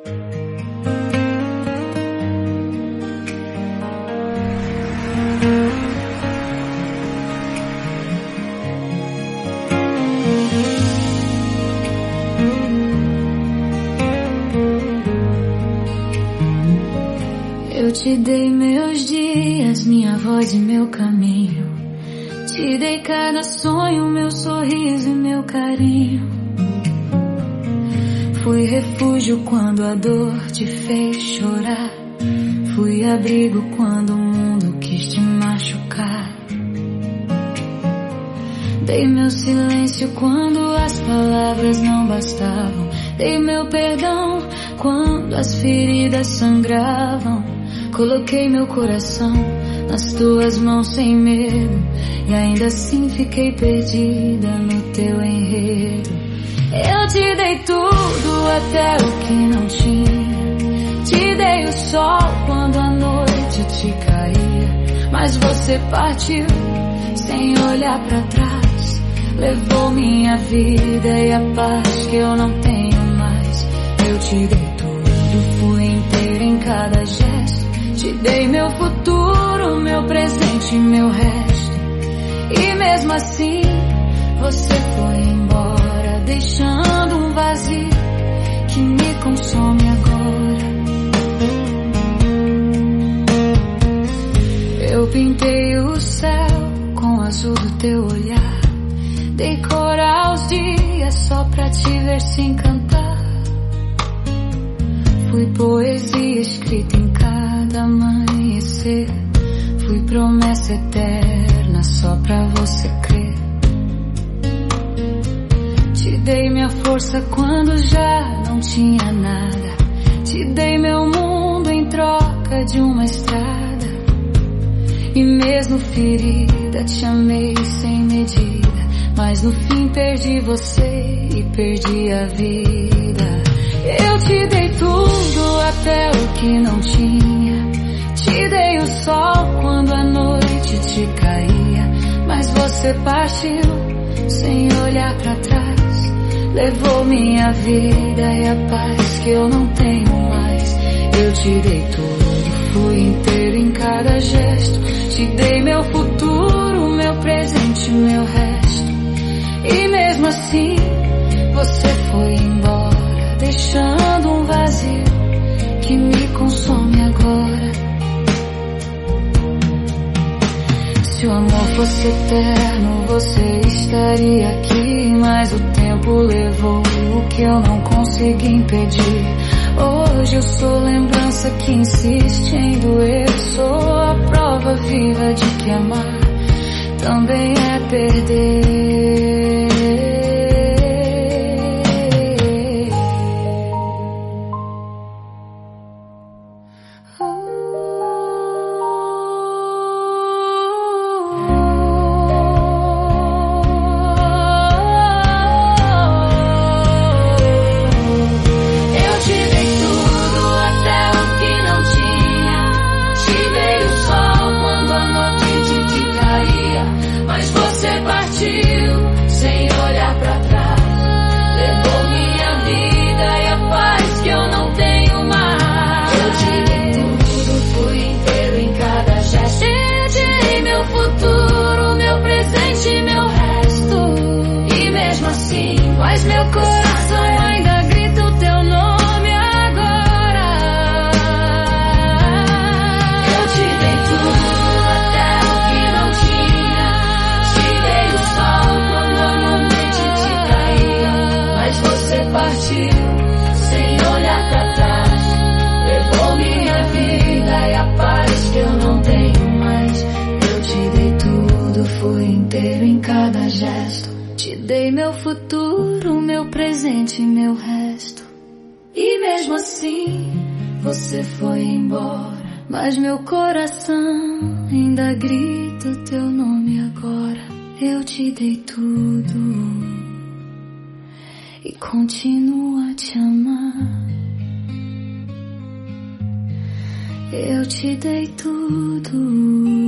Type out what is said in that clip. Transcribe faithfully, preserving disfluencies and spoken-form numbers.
Eu te dei meus dias, minha voz e meu caminho. Te dei cada sonho, meu sorriso e meu carinho. Fui refúgio quando a dor te fez chorar. Fui abrigo quando o mundo quis te machucar. Dei meu silêncio quando as palavras não bastavam. Dei meu perdão quando as feridas sangravam. Coloquei meu coração nas tuas mãos sem medo, e ainda assim fiquei perdida no teu enredo. Eu te dei tudo até o que não tinha. Te dei o sol quando a noite te caía. Mas você partiu sem olhar pra trás. Levou minha vida e a paz que eu não tenho mais. Eu te dei tudo, fui inteira em cada gesto. Te dei meu futuro, meu presente e meu resto. E mesmo assim, você foi embora, deixando um vazio que me consome agora. Eu pintei o céu com o azul do teu olhar. Dei cor aos dias só pra te ver se encantar. Fui poesia escrita em cada amanhecer. Fui promessa eterna só pra você crer. Te dei minha força quando já não tinha nada. Te dei meu mundo em troca de uma estrada. E mesmo ferida te amei sem medida. Mas no fim perdi você e perdi a vida. Eu te dei tudo até o que não tinha. Te dei o sol quando a noite te caía. Mas você partiu sem olhar pra trás. Levou minha vida e a paz que eu não tenho mais. Eu te dei tudo, fui inteiro em cada gesto. Te dei meu futuro, meu presente, meu resto. E mesmo assim, você foi embora, deixando um vazio que me consome agora. Se o amor fosse eterno, você estaria aqui. Mas o tempo levou o que eu não consegui impedir. Hoje eu sou lembrança que insiste em doer. Sou a prova viva de que amar também é perder. Mas meu coração ainda grita o teu nome agora. Eu te dei tudo até o que não tinha. Te dei o sol quando a noite te caía. Mas você partiu sem olhar pra trás. Levou minha vida e a paz que eu não tenho mais. Eu te dei tudo, fui inteiro em cada gesto. Te dei meu futuro, meu presente e meu resto. E mesmo assim, você foi embora. Mas meu coração ainda grita o teu nome agora. Eu te dei tudo e continuo a te amar. Eu te dei tudo.